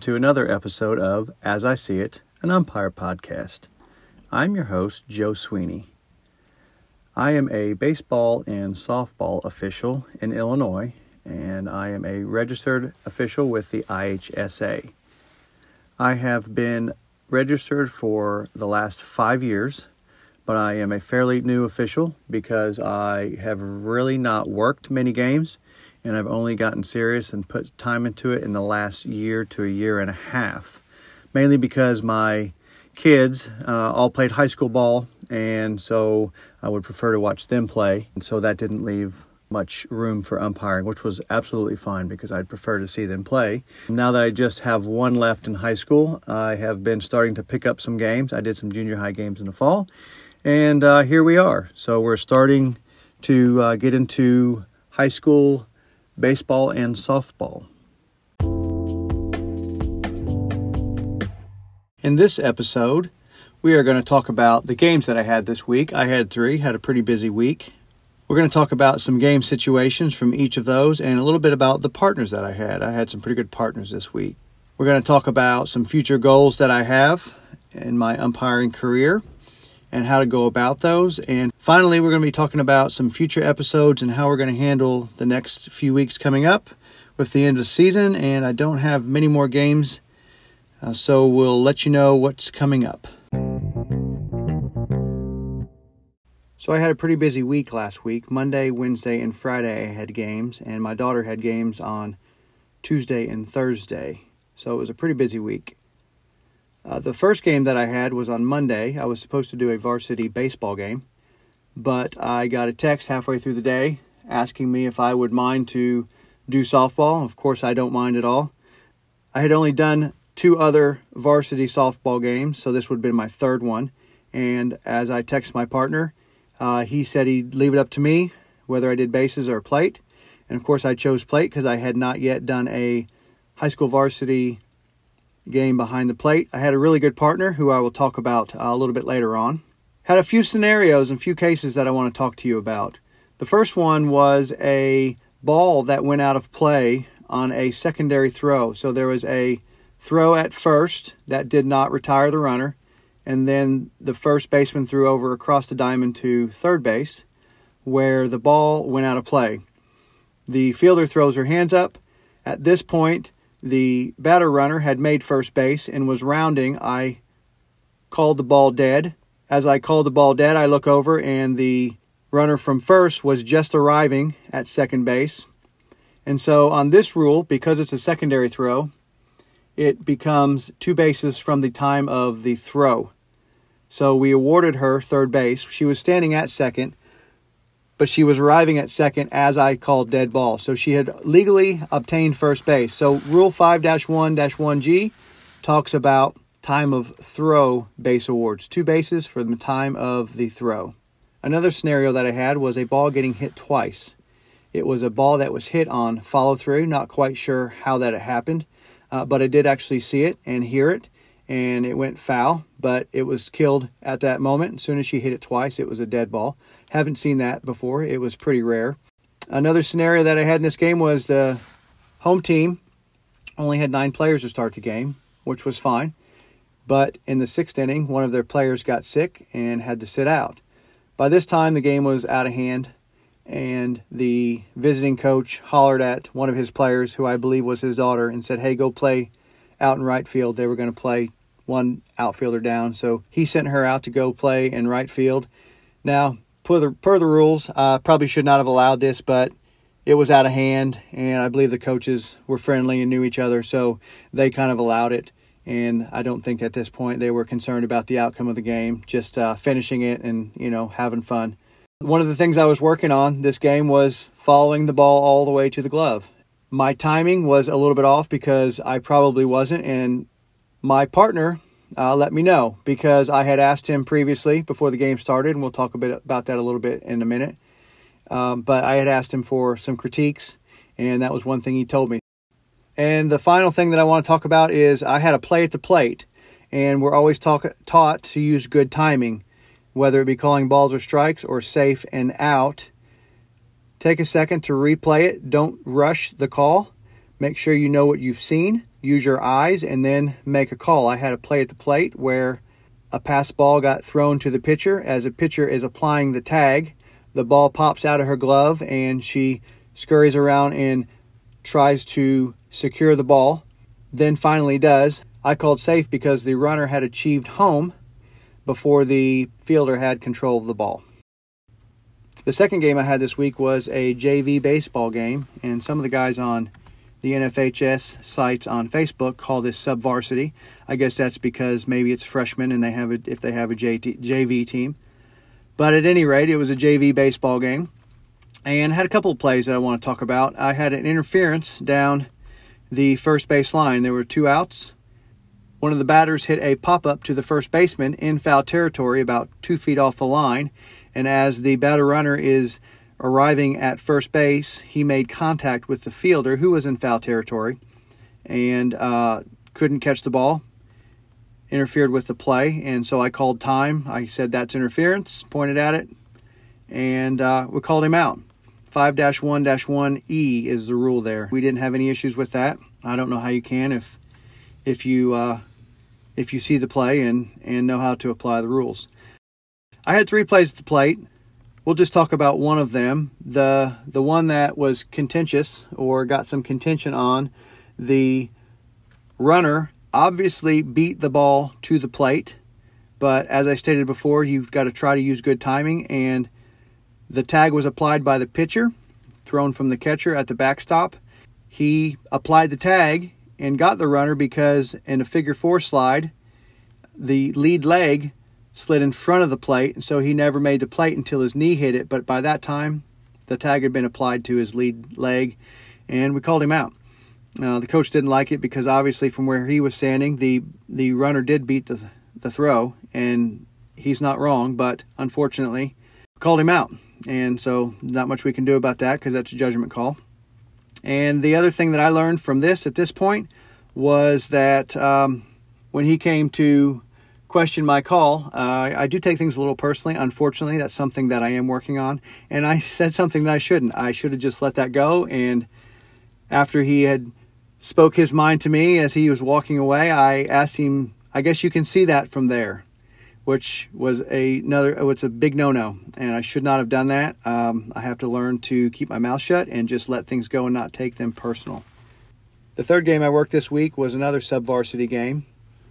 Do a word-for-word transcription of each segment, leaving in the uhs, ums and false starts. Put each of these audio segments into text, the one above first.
to another episode of As I See It, an umpire podcast. I'm your host, Joe Sweeney. I am a baseball and softball official in Illinois, and I am a registered official with the I H S A. I have been registered for the last five years, but I am a fairly new official because I have really not worked many games, and I've only gotten serious and put time into it in the last year to a year and a half, mainly because my kids uh, all played high school ball, and so I would prefer to watch them play, and so that didn't leave much room for umpiring, which was absolutely fine because I'd prefer to see them play. Now that I just have one left in high school, I have been starting to pick up some games. I did some junior high games in the fall, and uh, here we are. So we're starting to uh, get into high school baseball and softball. In this episode, we are going to talk about the games that I had this week. I had three, had a pretty busy week. We're going to talk about some game situations from each of those and a little bit about the partners that I had. I had some pretty good partners this week. We're going to talk about some future goals that I have in my umpiring career and how to go about those. And finally, we're going to be talking about some future episodes and how we're going to handle the next few weeks coming up with the end of the season. And I don't have many more games, uh, so we'll let you know what's coming up. So I had a pretty busy week last week. Monday, Wednesday, and Friday I had games, and my daughter had games on Tuesday and Thursday. So it was a pretty busy week. Uh, the first game that I had was on Monday. I was supposed to do a varsity baseball game, but I got a text halfway through the day asking me if I would mind to do softball. Of course, I don't mind at all. I had only done two other varsity softball games, so this would have been my third one. And as I texted my partner, Uh, he said he'd leave it up to me whether I did bases or plate. And of course I chose plate because I had not yet done a high school varsity game behind the plate. I had a really good partner who I will talk about uh, a little bit later on. Had a few scenarios and few cases that I want to talk to you about. The first one was a ball that went out of play on a secondary throw. So there was a throw at first that did not retire the runner, and then the first baseman threw over across the diamond to third base, where the ball went out of play. The fielder throws her hands up. At this point, the batter runner had made first base and was rounding. I called the ball dead. As I called the ball dead, I look over, and the runner from first was just arriving at second base. And so on this rule, because it's a secondary throw, it becomes two bases from the time of the throw. So we awarded her third base. She was standing at second, but she was arriving at second as I called dead ball. So she had legally obtained first base. So Rule five dash one dash one G talks about time of throw base awards. Two bases for the time of the throw. Another scenario that I had was a ball getting hit twice. It was a ball that was hit on follow through. Not quite sure how that had happened. Uh, but I did actually see it and hear it, and it went foul, but it was killed at that moment. As soon as she hit it twice, it was a dead ball. Haven't seen that before. It was pretty rare. Another scenario that I had in this game was the home team only had nine players to start the game, which was fine. But in the sixth inning, one of their players got sick and had to sit out. By this time, the game was out of hand, and the visiting coach hollered at one of his players, who I believe was his daughter, and said, hey, go play out in right field. They were going to play one outfielder down, so he sent her out to go play in right field. Now, per the, per the rules, I uh, probably should not have allowed this, but it was out of hand, and I believe the coaches were friendly and knew each other, so they kind of allowed it. And I don't think at this point they were concerned about the outcome of the game, just uh, finishing it and, you know, having fun. One of the things I was working on this game was following the ball all the way to the glove. My timing was a little bit off because I probably wasn't, and my partner uh, let me know because I had asked him previously before the game started, and we'll talk a bit about that a little bit in a minute. Um, but I had asked him for some critiques, and that was one thing he told me. And the final thing that I want to talk about is I had a play at the plate, and we're always talk, taught to use good timing, whether it be calling balls or strikes or safe and out. Take a second to replay it. Don't rush the call. Make sure you know what you've seen use your eyes and then make a call. I had a play at the plate where a pass ball got thrown to the pitcher. As a pitcher is applying the tag, the ball pops out of her glove and she scurries around and tries to secure the ball, then finally does. I called safe because the runner had achieved home before the fielder had control of the ball. The second game I had this week was a J V baseball game, and some of the guys on the N F H S sites on Facebook call this sub-varsity. I guess that's because maybe it's freshmen and they have a, if they have a J V team. But at any rate, it was a J V baseball game, and had a couple of plays that I want to talk about. I had an interference down the first base line. There were two outs. One of the batters hit a pop-up to the first baseman in foul territory about two feet off the line, and as the batter runner is arriving at first base, he made contact with the fielder who was in foul territory and uh, couldn't catch the ball, interfered with the play, and so I called time. I said that's interference, pointed at it, and uh, we called him out. five dash one dash one E is the rule there. We didn't have any issues with that. I don't know how you can if if you uh, if you see the play and, and know how to apply the rules. I had three plays at the plate. We'll just talk about one of them. The the one that was contentious or got some contention on, the runner obviously beat the ball to the plate, but as I stated before, you've got to try to use good timing, and the tag was applied by the pitcher, thrown from the catcher at the backstop. He applied the tag and got the runner because in a figure four slide, the lead leg slid in front of the plate, and so he never made the plate until his knee hit it. But by that time, the tag had been applied to his lead leg, and we called him out. Uh, the coach didn't like it because obviously from where he was standing, the the runner did beat the the throw, and he's not wrong, but unfortunately, we called him out. And so not much we can do about that because that's a judgment call. And the other thing that I learned from this at this point was that um, when he came to question my call, uh, I do take things a little personally. Unfortunately, that's something that I am working on. And I said something that I shouldn't. I should have just let that go. And after he had spoke his mind to me as he was walking away, I asked him, I guess you can see that from there, which was a, another, oh, it's a big no-no. And I should not have done that. Um, I have to learn to keep my mouth shut and just let things go and not take them personal. The third game I worked this week was another sub-varsity game.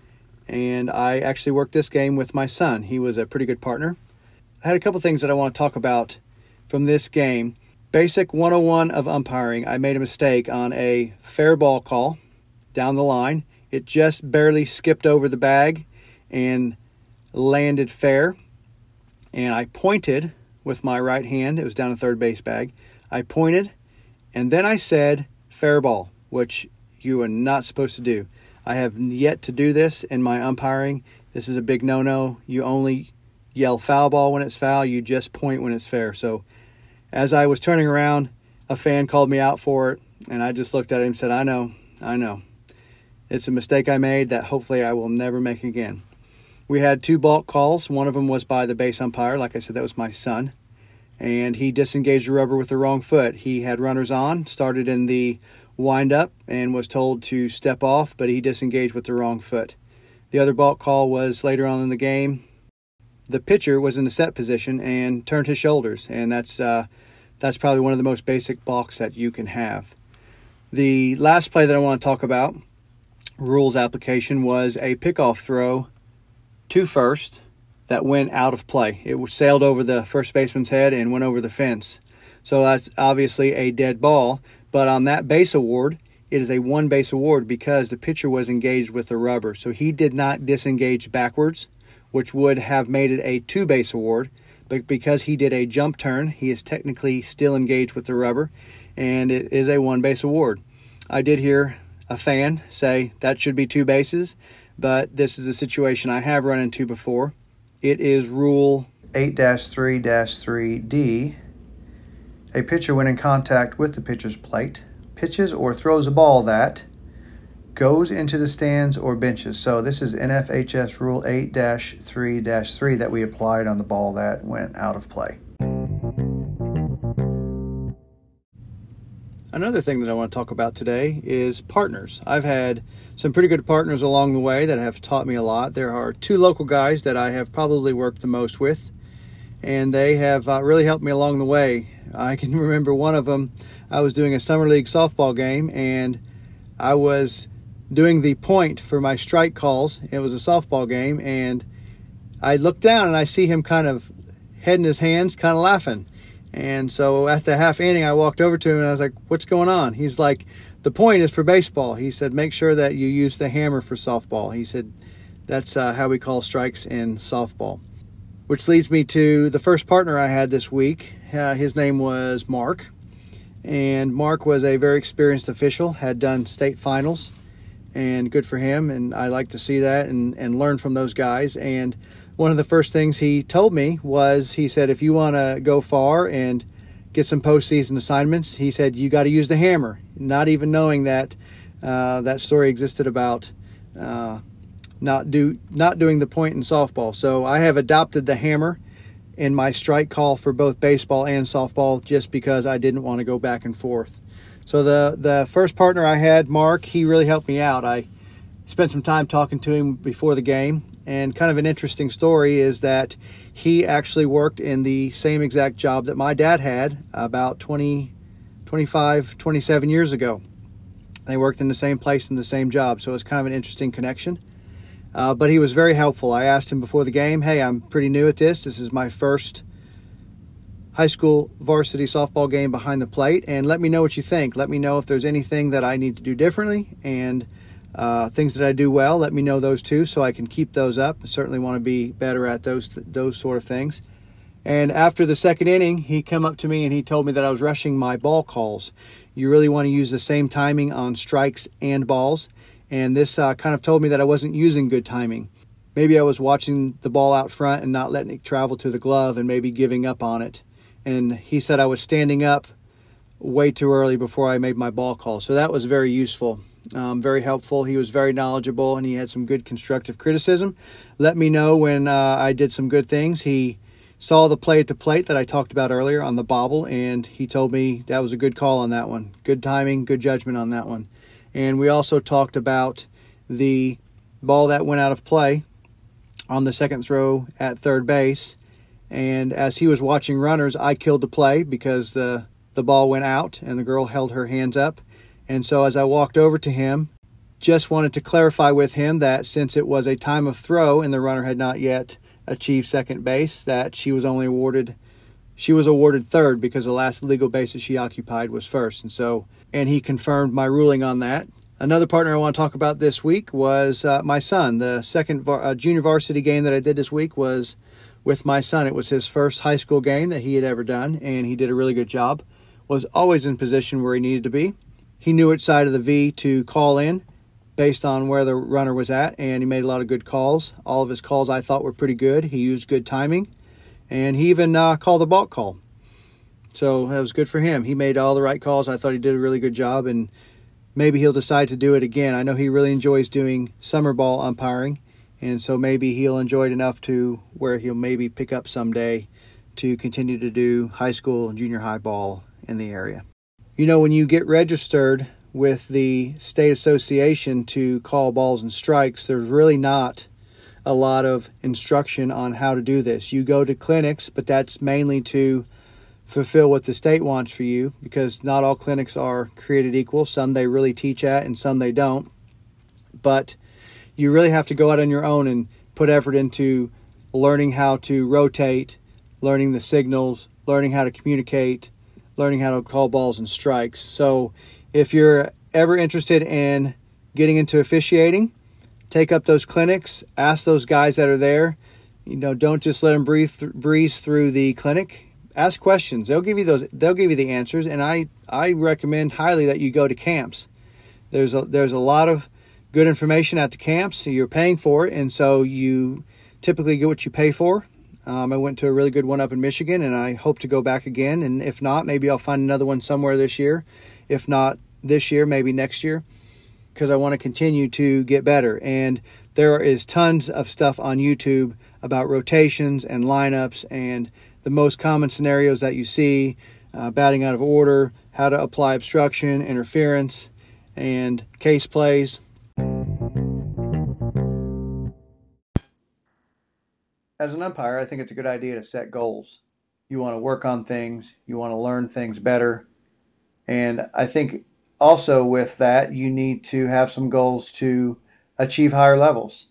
And I actually worked this game with my son. He was a pretty good partner. I had a couple things that I want to talk about from this game. Basic one oh one of umpiring. I made a mistake on a fair ball call down the line. It just barely skipped over the bag and landed fair. And I pointed with my right hand. It was down a third base bag. I pointed, and then I said fair ball, which you are not supposed to do. I have yet to do this in my umpiring. This is a big no-no. You only yell foul ball when it's foul. You just point when it's fair. So as I was turning around, a fan called me out for it, and I just looked at him and said, I know, I know. It's a mistake I made that hopefully I will never make again. We had two balk calls. One of them was by the base umpire. Like I said, that was my son. And he disengaged the rubber with the wrong foot. He had runners on, started in the wind up and was told to step off, but he disengaged with the wrong foot. The other balk call was later on in the game. The pitcher was in the set position and turned his shoulders, and that's uh, that's probably one of the most basic balks that you can have. The last play that I want to talk about, rules application, was a pickoff throw to first that went out of play. It was sailed over the first baseman's head and went over the fence. So that's obviously a dead ball. But on that base award, it is a one-base award because the pitcher was engaged with the rubber. So he did not disengage backwards, which would have made it a two-base award. But because he did a jump turn, he is technically still engaged with the rubber, and it is a one-base award. I did hear a fan say that should be two bases, but this is a situation I have run into before. It is Rule eight dash three dash three D. A pitcher, when in contact with the pitcher's plate, pitches or throws a ball that goes into the stands or benches. So this is N F H S Rule eight dash three dash three that we applied on the ball that went out of play. Another thing that I want to talk about today is partners. I've had some pretty good partners along the way that have taught me a lot. There are two local guys that I have probably worked the most with, and they have uh, really helped me along the way. I can remember one of them. I was doing a summer league softball game, and I was doing the point for my strike calls. It was a softball game, and I looked down and I see him kind of head in his hands, kind of laughing. And so at the half inning, I walked over to him and I was like, "What's going on?" He's like, "The point is for baseball." He said, "Make sure that you use the hammer for softball." He said, "That's uh, how we call strikes in softball." Which leads me to the first partner I had this week. Uh, his name was Mark. And Mark was a very experienced official, had done state finals, and good for him. And I like to see that and, and learn from those guys. And one of the first things he told me was, he said, if you want to go far and get some postseason assignments, he said, you got to use the hammer. Not even knowing that uh, that story existed about uh, not do not doing the point in softball. So I have adopted the hammer in my strike call for both baseball and softball, just because I didn't want to go back and forth. So the the first partner I had, Mark, he really helped me out. I spent some time talking to him before the game, and kind of an interesting story is that he actually worked in the same exact job that my dad had about twenty, twenty-five, twenty-seven years ago. They worked in the same place in the same job, so it's kind of an interesting connection. Uh, but he was very helpful. I asked him before the game, "Hey, I'm pretty new at this. This is my first high school varsity softball game behind the plate, and let me know what you think. Let me know if there's anything that I need to do differently, and uh, things that I do well. Let me know those too, so I can keep those up. I certainly want to be better at those those sort of things." And after the second inning, he came up to me and he told me that I was rushing my ball calls. You really want to use the same timing on strikes and balls. And this uh, kind of told me that I wasn't using good timing. Maybe I was watching the ball out front and not letting it travel to the glove and maybe giving up on it. And he said I was standing up way too early before I made my ball call. So that was very useful, um, very helpful. He was very knowledgeable, and he had some good constructive criticism. Let me know when uh, I did some good things. He saw the play at the plate that I talked about earlier on the bobble, and he told me that was a good call on that one. Good timing, good judgment on that one. And we also talked about the ball that went out of play on the second throw at third base. And as he was watching runners, I killed the play because the, the ball went out and the girl held her hands up. And so as I walked over to him, just wanted to clarify with him that since it was a time of throw and the runner had not yet achieved second base, that she was only awarded She was awarded third because the last legal base that she occupied was first. And so, and he confirmed my ruling on that. Another partner I want to talk about this week was uh, my son. The second var- uh, junior varsity game that I did this week was with my son. It was his first high school game that he had ever done, and he did a really good job. Was always in position where he needed to be. He knew which side of the V to call in based on where the runner was at, and he made a lot of good calls. All of his calls I thought were pretty good. He used good timing. And he even uh, called a balk call. So that was good for him. He made all the right calls. I thought he did a really good job, and maybe he'll decide to do it again. I know he really enjoys doing summer ball umpiring, and so maybe he'll enjoy it enough to where he'll maybe pick up someday to continue to do high school and junior high ball in the area. You know, when you get registered with the state association to call balls and strikes, there's really not a lot of instruction on how to do this. You go to clinics, but that's mainly to fulfill what the state wants for you, because not all clinics are created equal. Some they really teach at and some they don't. But you really have to go out on your own and put effort into learning how to rotate, learning the signals, learning how to communicate, learning how to call balls and strikes. So if you're ever interested in getting into officiating, take up those clinics, ask those guys that are there. You know, don't just let them breathe th- breeze through the clinic. Ask questions. They'll give you those. They'll give you the answers. And I, I recommend highly that you go to camps. There's a there's a lot of good information at the camps. So you're paying for it, and so you typically get what you pay for. Um, I went to a really good one up in Michigan, and I hope to go back again. And if not, maybe I'll find another one somewhere this year. If not this year, maybe next year, because I want to continue to get better. And there is tons of stuff on YouTube about rotations and lineups and the most common scenarios that you see, uh, batting out of order, how to apply obstruction, interference, and case plays. As an umpire, I think it's a good idea to set goals. You want to work on things, you want to learn things better, and I think also with that, you need to have some goals to achieve higher levels.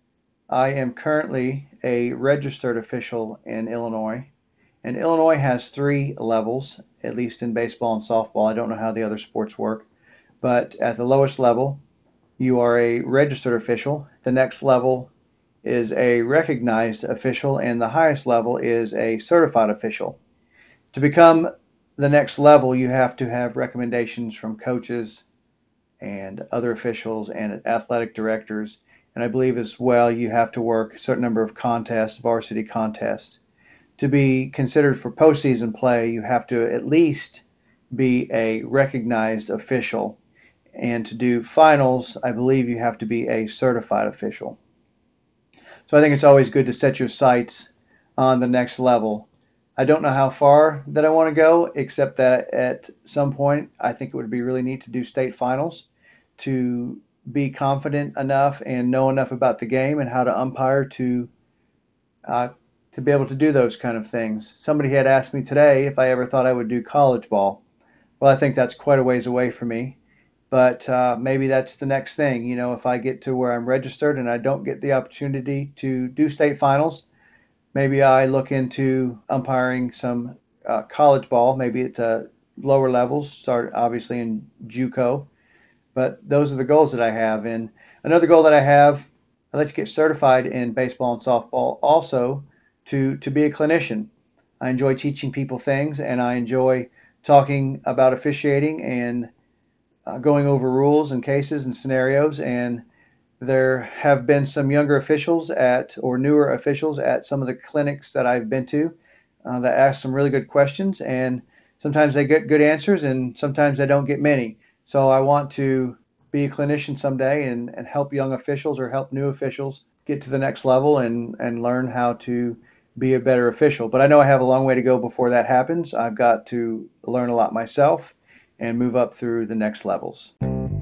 I am currently a registered official in Illinois, and Illinois has three levels, at least in baseball and softball. I don't know how the other sports work, but at the lowest level, you are a registered official. The next level is a recognized official, and the highest level is a certified official. To become the next level, you have to have recommendations from coaches and other officials and athletic directors. And I believe as well you have to work a certain number of contests, varsity contests. To be considered for postseason play, you have to at least be a recognized official. And to do finals, I believe you have to be a certified official. So I think it's always good to set your sights on the next level. I don't know how far that I want to go, except that at some point I think it would be really neat to do state finals, to be confident enough and know enough about the game and how to umpire to uh, to be able to do those kind of things. Somebody had asked me today if I ever thought I would do college ball. Well, I think that's quite a ways away from me, but uh, maybe that's the next thing. You know, if I get to where I'm registered and I don't get the opportunity to do state finals, maybe I look into umpiring some uh, college ball, maybe at uh, lower levels, start obviously in JUCO. But those are the goals that I have. And another goal that I have, I'd like to get certified in baseball and softball also to, to be a clinician. I enjoy teaching people things, and I enjoy talking about officiating and uh, going over rules and cases and scenarios. And there have been some younger officials at, or newer officials at some of the clinics that I've been to uh, that ask some really good questions, and sometimes they get good answers and sometimes they don't get many. So I want to be a clinician someday and, and help young officials or help new officials get to the next level and, and learn how to be a better official. But I know I have a long way to go before that happens. I've got to learn a lot myself and move up through the next levels.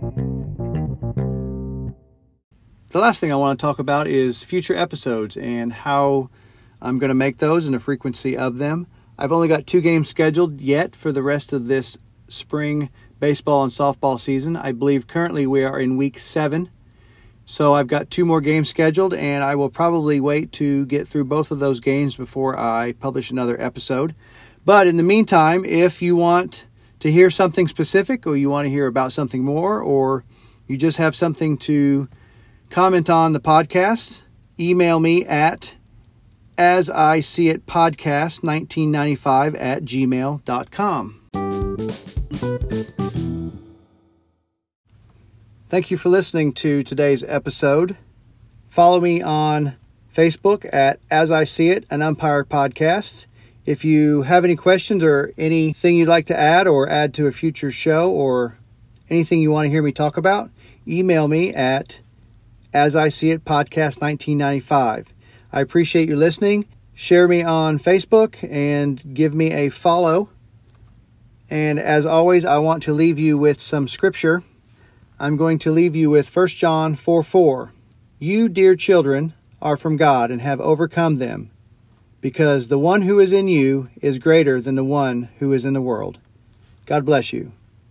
The last thing I want to talk about is future episodes and how I'm going to make those and the frequency of them. I've only got two games scheduled yet for the rest of this spring baseball and softball season. I believe currently we are in week seven. So I've got two more games scheduled, and I will probably wait to get through both of those games before I publish another episode. But in the meantime, if you want to hear something specific, or you want to hear about something more, or you just have something to comment on the podcast, email me at as I see it podcast nineteen ninety-five at gmail dot com. Thank you for listening to today's episode. Follow me on Facebook at As I See It, an Umpire Podcast. If you have any questions or anything you'd like to add or add to a future show or anything you want to hear me talk about, email me at As I See It Podcast nineteen ninety-five. I appreciate you listening. Share me on Facebook and give me a follow. And as always, I want to leave you with some scripture. I'm going to leave you with First John four four. You, dear children, are from God and have overcome them, because the one who is in you is greater than the one who is in the world. God bless you.